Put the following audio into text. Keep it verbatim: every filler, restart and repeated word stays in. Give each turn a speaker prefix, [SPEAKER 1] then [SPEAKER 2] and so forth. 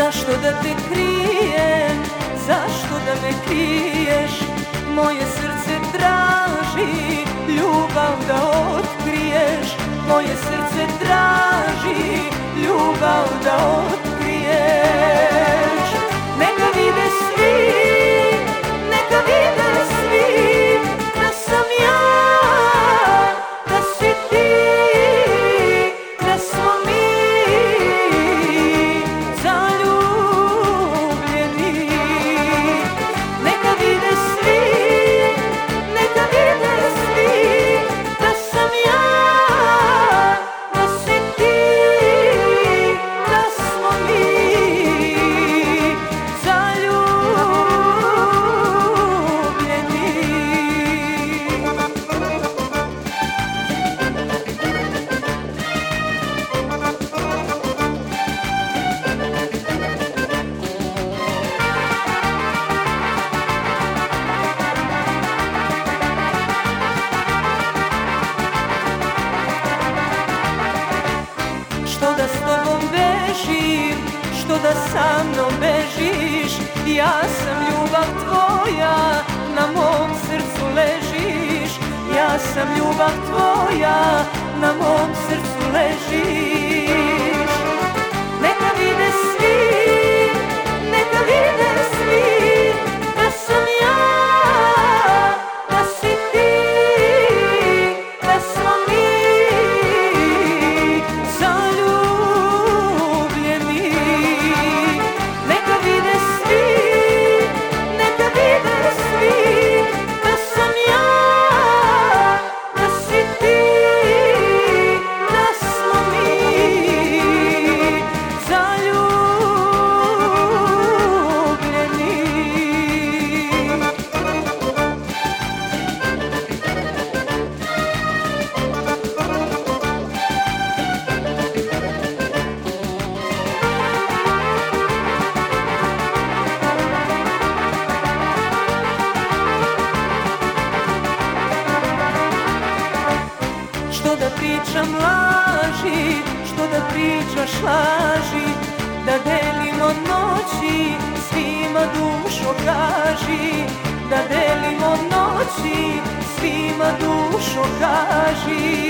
[SPEAKER 1] Zašto da te krijem, zašto da me kriješ? Moje srce traži ljubav da otkriješ. Moje srce traži ljubav da otkriješ. Neka vide svi, neka vide svi da sam ja, da si ti, da smo mi zaljubljeni. Neka vide svi, neka vide svi da sam ja, da si ti, da smo mi Što da s tobom bežim, što da sa mnom bežiš? Ja sam ljubav tvoja, na mom srcu ležiš. Ja sam ljubav tvoja, na mom srcu ležiš. Neka vide svi, neka vide svi da sam ja, da si ti, da smo mi zaljubljeni. Neka vide svi, neka vide svi da sam ja, da si ti, da smo mi zaljubljeni. Što da pričam laži, što da pričaš laži, da delimo noći, svima dušo kaži. Da delimo noći, svima dušo kaži.